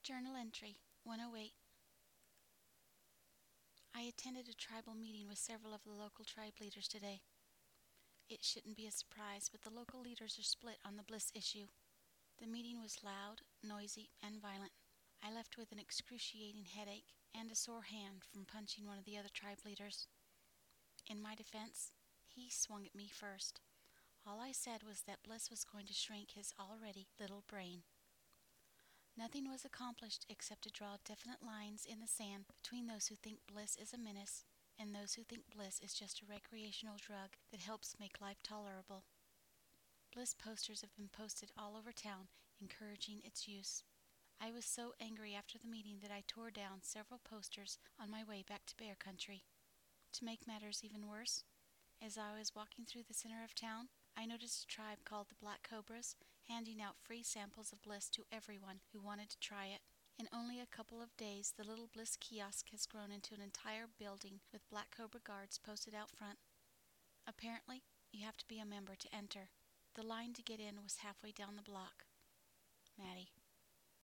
Journal entry 108. I attended a tribal meeting with several of the local tribe leaders today. It shouldn't be a surprise, but the local leaders are split on the Bliss issue. The meeting was loud, noisy, and violent. I left with an excruciating headache and a sore hand from punching one of the other tribe leaders. In my defense, he swung at me first. All I said was that Bliss was going to shrink his already little brain. Nothing was accomplished except to draw definite lines in the sand between those who think Bliss is a menace and those who think Bliss is just a recreational drug that helps make life tolerable. Bliss posters have been posted all over town encouraging its use. I was so angry after the meeting that I tore down several posters on my way back to Bear Country. To make matters even worse, as I was walking through the center of town, I noticed a tribe called the Black Cobras handing out free samples of Bliss to everyone who wanted to try it. In only a couple of days, the little Bliss kiosk has grown into an entire building with Black Cobra guards posted out front. Apparently, you have to be a member to enter. The line to get in was halfway down the block. Maddie.